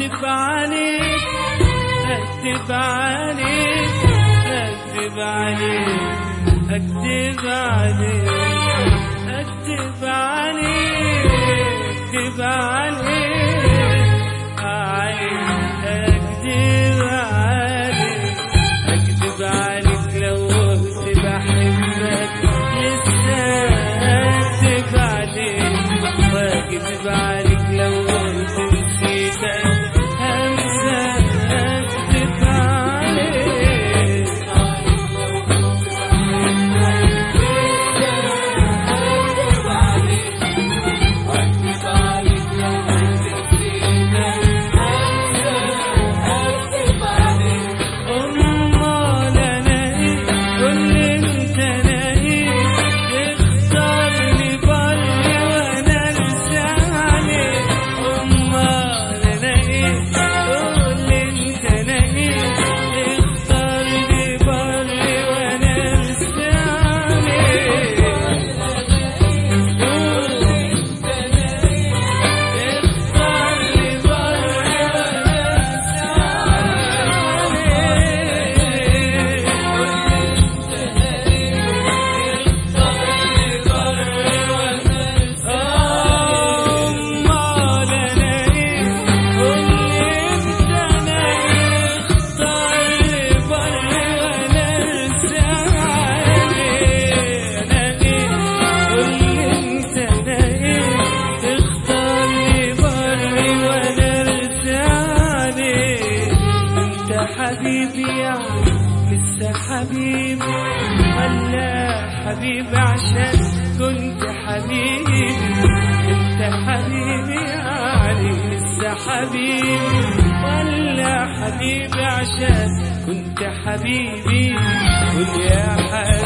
اكدب عليك اكدب عليك اكدب عليك اكدب عليك اكدب عليك اكدب عليك اكدب عليك لو قلت بحبك لسه اكدب عليك واكدب عليك لو قلت نسيتك همسة اكدب عليك امال انا ايه قول انت انا ايه اختارني بري وانا ارسى عليك امال انا ايه قول انت انا ايه اختارني بري وانا ارسى عليك اختارني بري وانا ارسى حبيبي يعني لسه حبيبي ولا حبيبي عشان كنت حبيبي انت حبيبي يعني لسه حبيبي ولا حبيبي عشان كنت حبيبي قول يا حبيبي